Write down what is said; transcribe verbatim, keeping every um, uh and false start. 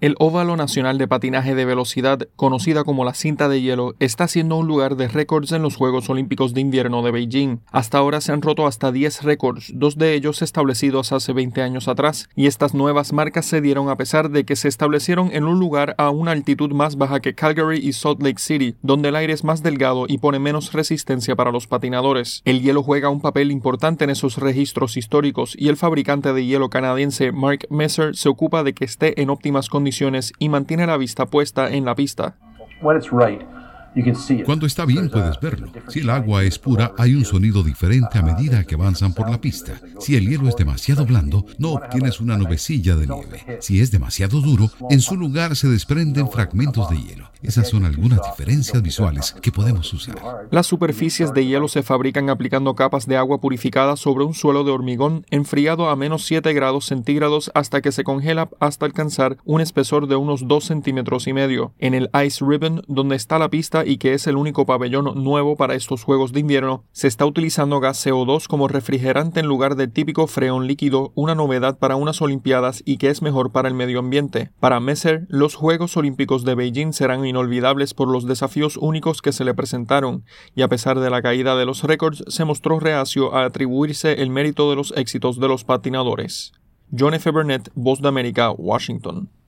El Óvalo Nacional de Patinaje de Velocidad, conocida como la Cinta de Hielo, está siendo un lugar de récords en los Juegos Olímpicos de Invierno de Beijing. Hasta ahora se han roto hasta diez récords, dos de ellos establecidos hace veinte años atrás, y estas nuevas marcas se dieron a pesar de que se establecieron en un lugar a una altitud más baja que Calgary y Salt Lake City, donde el aire es más delgado y pone menos resistencia para los patinadores. El hielo juega un papel importante en esos registros históricos, y el fabricante de hielo canadiense Mark Messer se ocupa de que esté en óptimas condiciones y mantiene la vista puesta en la pista. Cuando está bien puedes verlo. Si el agua es pura, hay un sonido diferente a medida que avanzan por la pista. Si el hielo es demasiado blando, no obtienes una nubecilla de nieve. Si es demasiado duro, en su lugar se desprenden fragmentos de hielo. Esas son algunas diferencias visuales que podemos usar. Las superficies de hielo se fabrican aplicando capas de agua purificada sobre un suelo de hormigón enfriado a menos siete grados centígrados hasta que se congela hasta alcanzar un espesor de unos dos centímetros y medio. En el Ice Ribbon, donde está la pista y que es el único pabellón nuevo para estos Juegos de Invierno, se está utilizando gas C O dos como refrigerante en lugar del típico freón líquido, una novedad para unas Olimpiadas y que es mejor para el medio ambiente. Para Messer, los Juegos Olímpicos de Beijing serán inolvidables por los desafíos únicos que se le presentaron, y a pesar de la caída de los récords, se mostró reacio a atribuirse el mérito de los éxitos de los patinadores. John F. Burnett, Voz de América, Washington.